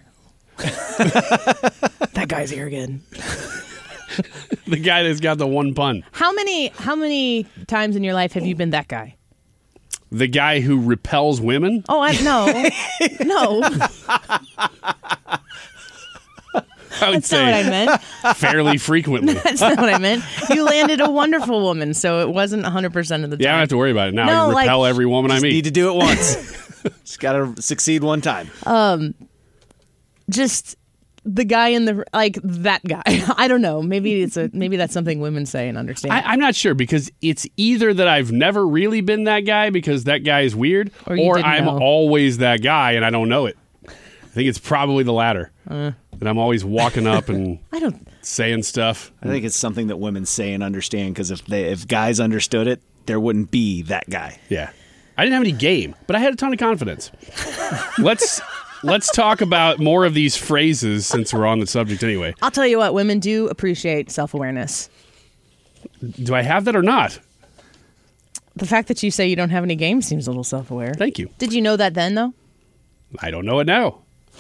That guy's arrogant. The guy that's got the one pun. How many how many times in your life have you been that guy? The guy who repels women? Oh, I no. No. I would That's say not what I meant. Fairly frequently. That's not what I meant. You landed a wonderful woman, so it wasn't one hundred percent of the time. Yeah, I don't have to worry about it now. No, I repel like, every woman I Just meet. need to do it once. Just got to succeed one time. Um, just the guy in the like that guy. I don't know. Maybe it's a maybe that's something women say and understand. I, I'm not sure because it's either that I've never really been that guy because that guy is weird, or, or I'm know. always that guy and I don't know it. I think it's probably the latter. Uh, that I'm always walking up and I don't saying stuff. I think it's something that women say and understand because if they if guys understood it, there wouldn't be that guy. Yeah. I didn't have any game, but I had a ton of confidence. let's let's talk about more of these phrases since we're on the subject anyway. I'll tell you what, women do appreciate self-awareness. Do I have that or not? The fact that you say you don't have any games seems a little self-aware. Thank you. Did you know that then, though? I don't know it now.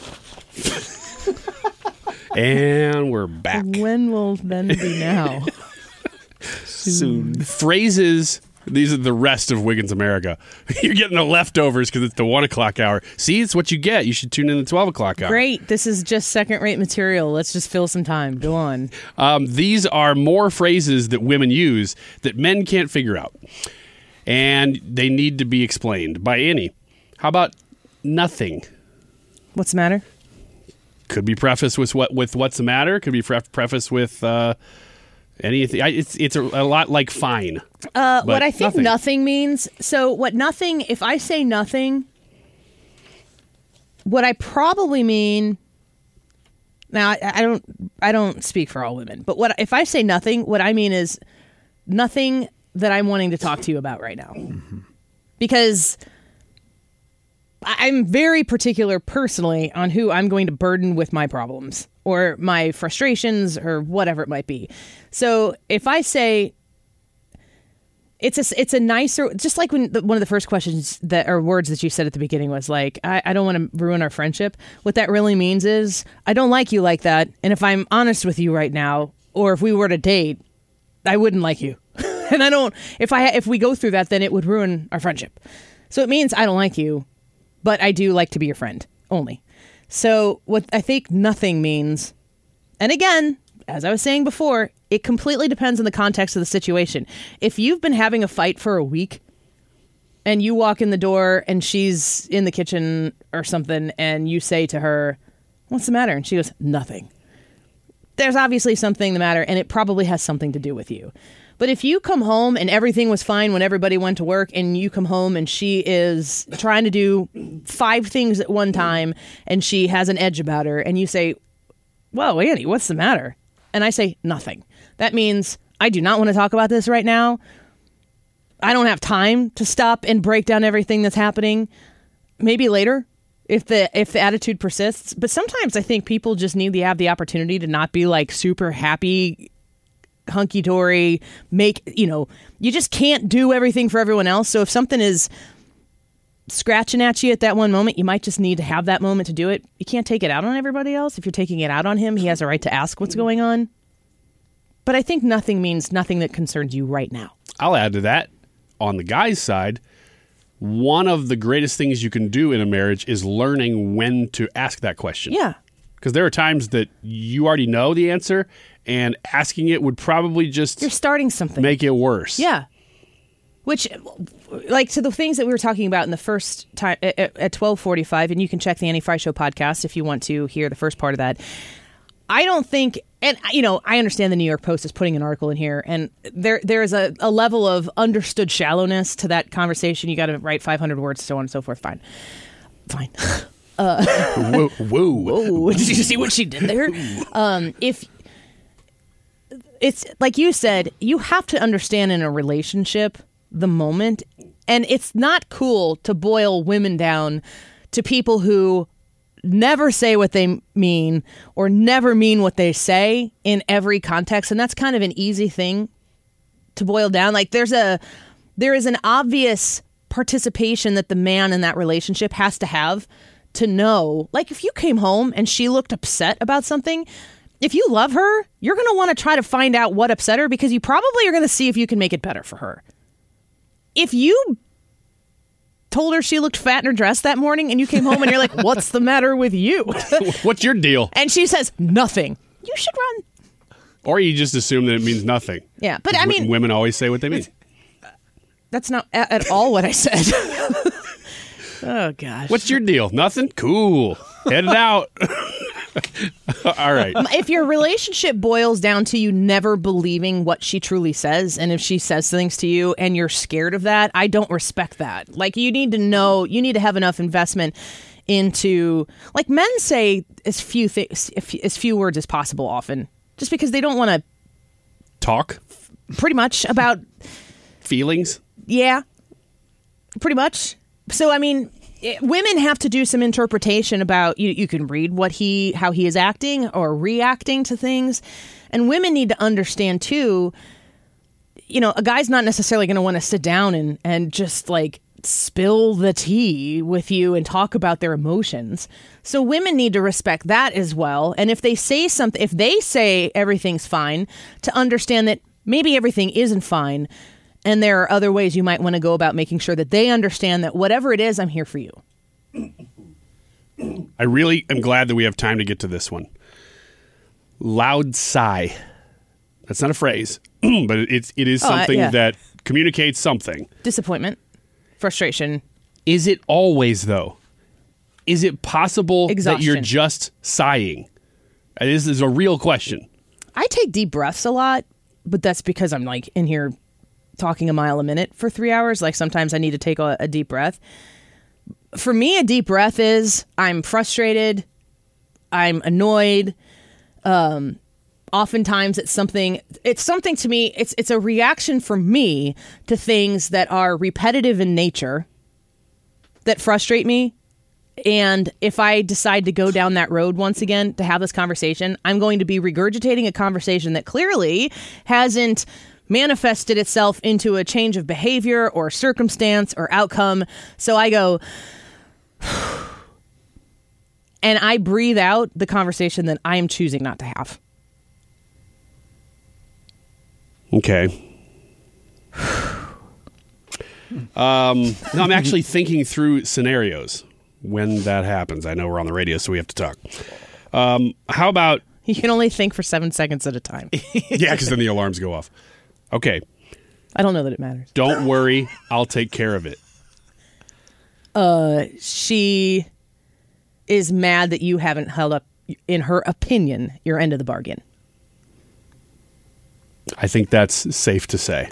And we're back. When will then be now? Soon. Phrases. These are the rest of Wiggins America. You're getting the leftovers because it's the one o'clock hour. See, it's what you get. You should tune in the twelve o'clock hour. Great. This is just second-rate material. Let's just fill some time. Go on. Um, these are more phrases that women use that men can't figure out. And they need to be explained by any. How about nothing? What's the matter? Could be prefaced with what with what's the matter. Could be pref- prefaced with uh, anything. I, it's it's a, a lot like fine. Uh, what I think nothing. nothing means. So what nothing? If I say nothing, what I probably mean. Now I, I don't I don't speak for all women, but what if I say nothing? What I mean is nothing that I'm wanting to talk to you about right now, mm-hmm. because I'm very particular personally on who I'm going to burden with my problems or my frustrations or whatever it might be. So if I say it's a, it's a nicer, just like when the, one of the first questions that or words that you said at the beginning was like, I, I don't want to ruin our friendship. What that really means is I don't like you like that. And if I'm honest with you right now, or if we were to date, I wouldn't like you. And I don't, if I, if we go through that, then it would ruin our friendship. So it means I don't like you, but I do like to be your friend only. So what I think nothing means, and again, as I was saying before, it completely depends on the context of the situation. If you've been having a fight for a week and you walk in the door and she's in the kitchen or something and you say to her, what's the matter? And she goes, nothing. There's obviously something the matter, and it probably has something to do with you. But if you come home and everything was fine when everybody went to work, and you come home and she is trying to do five things at one time and she has an edge about her, and you say, whoa, Annie, what's the matter? And I say, nothing. That means I do not want to talk about this right now. I don't have time to stop and break down everything that's happening. Maybe later, if the if the attitude persists. But sometimes I think people just need to have the opportunity to not be like super happy, hunky-dory, make, you know, you just can't do everything for everyone else. So if something is scratching at you at that one moment, you might just need to have that moment to do it. You can't take it out on everybody else. If you're taking it out on him, he has a right to ask what's going on. But I think nothing means nothing that concerns you right now. I'll add to that. On the guy's side, one of the greatest things you can do in a marriage is learning when to ask that question. Yeah. Because there are times that you already know the answer, and asking it would probably just... You're starting something. Make it worse. Yeah. Which, like, to the things that we were talking about in the first time at, at twelve forty-five, and you can check the Annie Fry Show podcast if you want to hear the first part of that. I don't think, and, you know, I understand the New York Post is putting an article in here, and there there is a, a level of understood shallowness to that conversation. You got to write five hundred words, so on and so forth. Fine. Fine. Uh, whoa, whoa. Whoa. Did you see what she did there? Um, if... It's like you said, you have to understand in a relationship the moment. And it's not cool to boil women down to people who never say what they mean or never mean what they say in every context. And that's kind of an easy thing to boil down. Like there's a there is an obvious participation that the man in that relationship has to have to know. Like if you came home and she looked upset about something, if you love her, you're going to want to try to find out what upset her because you probably are going to see if you can make it better for her. If you told her she looked fat in her dress that morning and you came home and you're like, what's the matter with you? What's your deal? And she says, nothing. You should run. Or you just assume that it means nothing. Yeah, but I mean... Women always say what they mean. That's not at, at all what I said. Oh, gosh. What's your deal? Nothing? Cool. Head it out. All right. If your relationship boils down to you never believing what she truly says, and if she says things to you and you're scared of that, I don't respect that. Like, you need to know, you need to have enough investment into, like, men say as few things, as few words as possible often, just because they don't want to talk pretty much about feelings. Yeah, pretty much. So, I mean, it, women have to do some interpretation about, you, you can read what he, how he is acting or reacting to things. And women need to understand, too, you know, a guy's not necessarily going to want to sit down and, and just like spill the tea with you and talk about their emotions. So women need to respect that as well. And if they say something, if they say everything's fine, to understand that maybe everything isn't fine. And there are other ways you might want to go about making sure that they understand that whatever it is, I'm here for you. I really am glad that we have time to get to this one. Loud sigh. That's not a phrase, but it's, it is Oh, I- something yeah. that communicates something. Disappointment, frustration. Is it always, though? Is it possible that you're Exhaustion. just sighing? And This is a real question. I take deep breaths a lot, but that's because I'm like in here talking a mile a minute for three hours. Like sometimes I need to take a, a deep breath. For me, a deep breath is I'm frustrated, I'm annoyed. Um, oftentimes it's something, it's something to me, it's, it's a reaction for me to things that are repetitive in nature that frustrate me. And if I decide to go down that road once again to have this conversation, I'm going to be regurgitating a conversation that clearly hasn't manifested itself into a change of behavior or circumstance or outcome. So I go, and I breathe out the conversation that I am choosing not to have. Okay. um, no, I'm actually thinking through scenarios when that happens. I know we're on the radio, so we have to talk. Um, how about... You can only think for seven seconds at a time. Yeah, because then the alarms go off. Okay. I don't know that it matters. Don't worry. I'll take care of it. Uh, she is mad that you haven't held up, in her opinion, your end of the bargain. I think that's safe to say.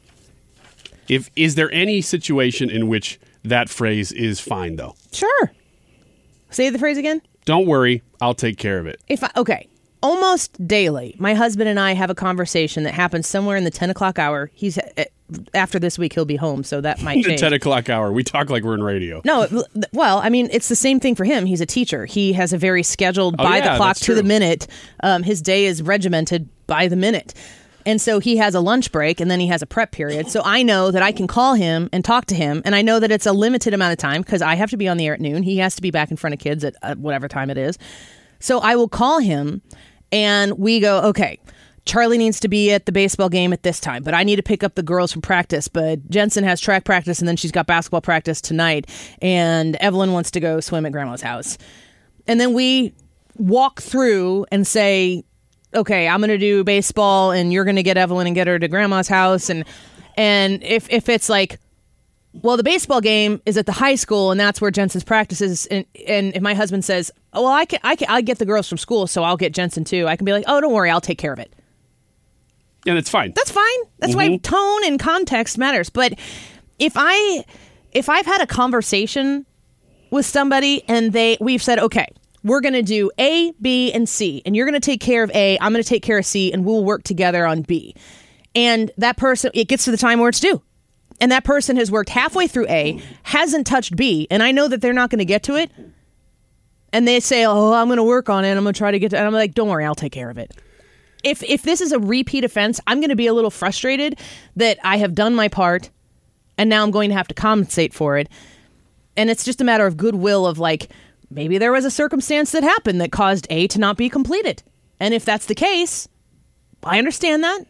If is there any situation in which that phrase is fine, though? Sure. Say the phrase again. Don't worry. I'll take care of it. If I, okay. Almost daily, my husband and I have a conversation that happens somewhere in the ten o'clock hour. He's uh, after this week, he'll be home, so that might The change. ten o'clock hour. We talk like we're in radio. No, it- well, I mean, it's the same thing for him. He's a teacher. He has a very scheduled Oh, by yeah, the clock that's to the true. minute. Um, his day is regimented by the minute. And so he has a lunch break and then he has a prep period. So I know that I can call him and talk to him. And I know that it's a limited amount of time because I have to be on the air at noon. He has to be back in front of kids at, at whatever time it is. So I will call him and we go, okay, Charlie needs to be at the baseball game at this time, but I need to pick up the girls from practice. But Jensen has track practice and then she's got basketball practice tonight. And Evelyn wants to go swim at grandma's house. And then we walk through and say, okay, I'm going to do baseball and you're going to get Evelyn and get her to grandma's house. And and if, if it's like, well, the baseball game is at the high school and that's where Jensen's practices. And, and if my husband says, oh, well, I can, I can, I get the girls from school, so I'll get Jensen too. I can be like, oh, don't worry, I'll take care of it. And it's fine. That's fine. That's why tone and context matters. But if I, if I've had a conversation with somebody and they, we've said, okay, we're going to do A, B, and C, and you're going to take care of A, I'm going to take care of C, and we'll work together on B. And that person, it gets to the time where it's due. And that person has worked halfway through A, hasn't touched B, and I know that they're not going to get to it. And they say, oh, I'm going to work on it. I'm going to try to get to it. And I'm like, don't worry, I'll take care of it. If if this is a repeat offense, I'm going to be a little frustrated that I have done my part, and now I'm going to have to compensate for it. And it's just a matter of goodwill of like, maybe there was a circumstance that happened that caused A to not be completed. And if that's the case, I understand that,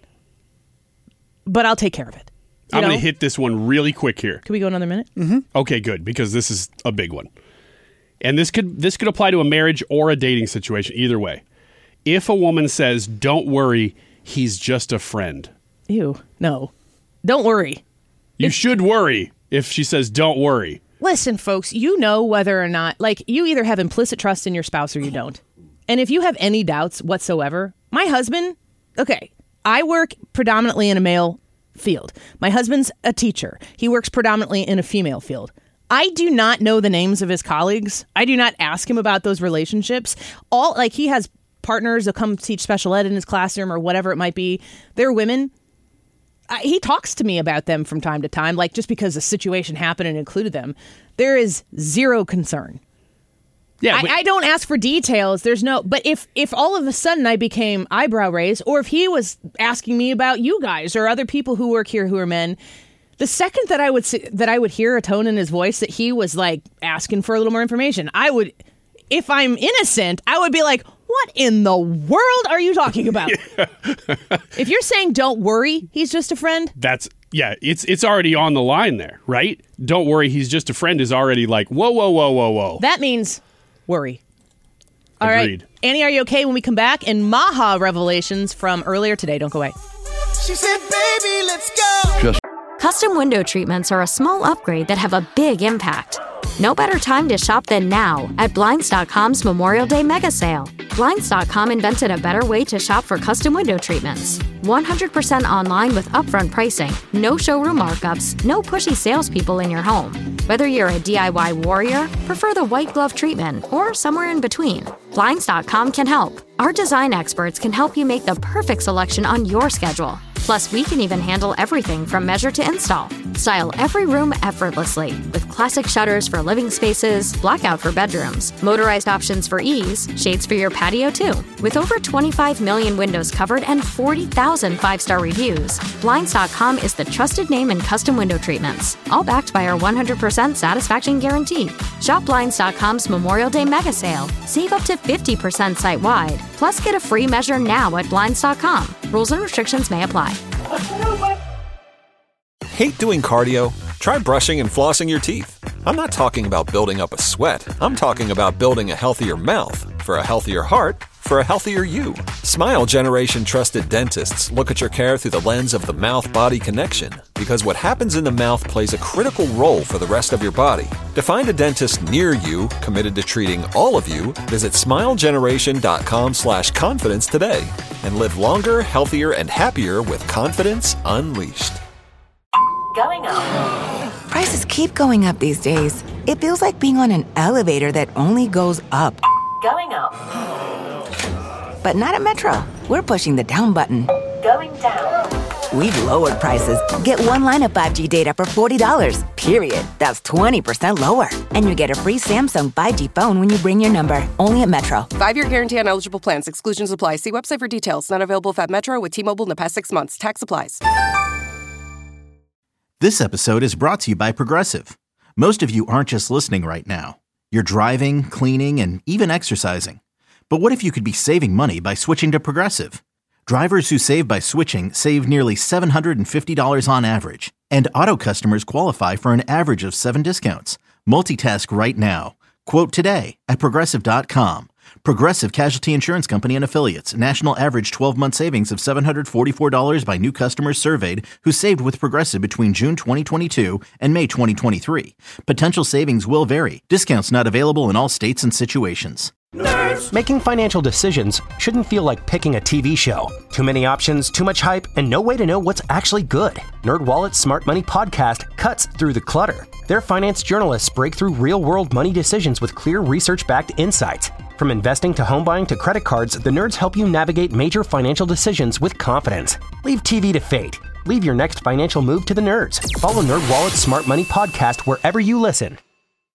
but I'll take care of it. You I'm going know? to hit this one really quick here. Can we go another minute? Mm-hmm. Okay, good, because this is a big one. And this could this could apply to a marriage or a dating situation, either way. If a woman says, don't worry, he's just a friend. Ew, no. Don't worry. You if, should worry if she says, don't worry. Listen, folks, you know whether or not, like, you either have implicit trust in your spouse or you don't. And if you have any doubts whatsoever, my husband, okay, I work predominantly in a male field. My husband's a teacher. He works predominantly in a female field. I do not know the names of his colleagues. I do not ask him about those relationships. All, like, he has partners that come teach special ed in his classroom or whatever it might be. They're women. I, he talks to me about them from time to time, like just because a situation happened and included them. There is zero concern. Yeah, I, but- I don't ask for details. There's no, but if if all of a sudden I became eyebrow raised, or if he was asking me about you guys or other people who work here who are men, the second that I would see, that I would hear a tone in his voice that he was like asking for a little more information, I would, if I'm innocent, I would be like, what in the world are you talking about? Yeah. If you're saying don't worry, he's just a friend. That's yeah, it's it's already on the line there, right? Don't worry, he's just a friend is already like, whoa, whoa, whoa, whoa, whoa. That means worry. All Agreed. right. Annie, are you okay when we come back? And Maha revelations from earlier today. Don't go away. She said, baby, let's go. Just- Custom window treatments are a small upgrade that have a big impact. No better time to shop than now at Blinds dot com's Memorial Day mega sale. Blinds dot com invented a better way to shop for custom window treatments. one hundred percent online with upfront pricing, no showroom markups, no pushy salespeople in your home. Whether you're a D I Y warrior, prefer the white glove treatment, or somewhere in between, Blinds dot com can help. Our design experts can help you make the perfect selection on your schedule. Plus, we can even handle everything from measure to install. Style every room effortlessly with classic shutters for living spaces, blackout for bedrooms, motorized options for ease, shades for your patio too. With over twenty-five million windows covered and forty thousand five-star reviews, Blinds dot com is the trusted name in custom window treatments, all backed by our one hundred percent satisfaction guarantee. Shop Blinds dot com's Memorial Day mega sale. Save up to fifty percent site-wide. Plus, get a free measure now at Blinds dot com. Rules and restrictions may apply. Hate doing cardio? Try brushing and flossing your teeth. I'm not talking about building up a sweat. I'm talking about building a healthier mouth for a healthier heart for a healthier you. Smile Generation trusted dentists look at your care through the lens of the mouth-body connection, because what happens in the mouth plays a critical role for the rest of your body. To find a dentist near you committed to treating all of you, visit smile generation dot com slash confidence today and live longer, healthier, and happier with confidence unleashed. Going up. Prices keep going up these days. It feels like being on an elevator that only goes up. Going up. But not at Metro. We're pushing the down button. Going down. We've lowered prices. Get one line of five G data for forty dollars, period. That's twenty percent lower. And you get a free Samsung five G phone when you bring your number. Only at Metro. Five-year guarantee on eligible plans. Exclusions apply. See website for details. Not available at Metro with T-Mobile in the past six months. Tax applies. This episode is brought to you by Progressive. Most of you aren't just listening right now. You're driving, cleaning, and even exercising. But what if you could be saving money by switching to Progressive? Drivers who save by switching save nearly seven hundred fifty dollars on average. And auto customers qualify for an average of seven discounts. Multitask right now. Quote today at Progressive dot com. Progressive Casualty Insurance Company and Affiliates. National average twelve-month savings of seven hundred forty-four dollars by new customers surveyed who saved with Progressive between June twenty twenty-two and May twenty twenty-three. Potential savings will vary. Discounts not available in all states and situations. Nerds. Making financial decisions shouldn't feel like picking a T V show. Too many options, too much hype, and no way to know what's actually good. NerdWallet's Smart Money Podcast cuts through the clutter. Their finance journalists break through real-world money decisions with clear research-backed insights. From investing to home buying to credit cards, the nerds help you navigate major financial decisions with confidence. Leave T V to fate. Leave your next financial move to the nerds. Follow NerdWallet's Smart Money Podcast wherever you listen.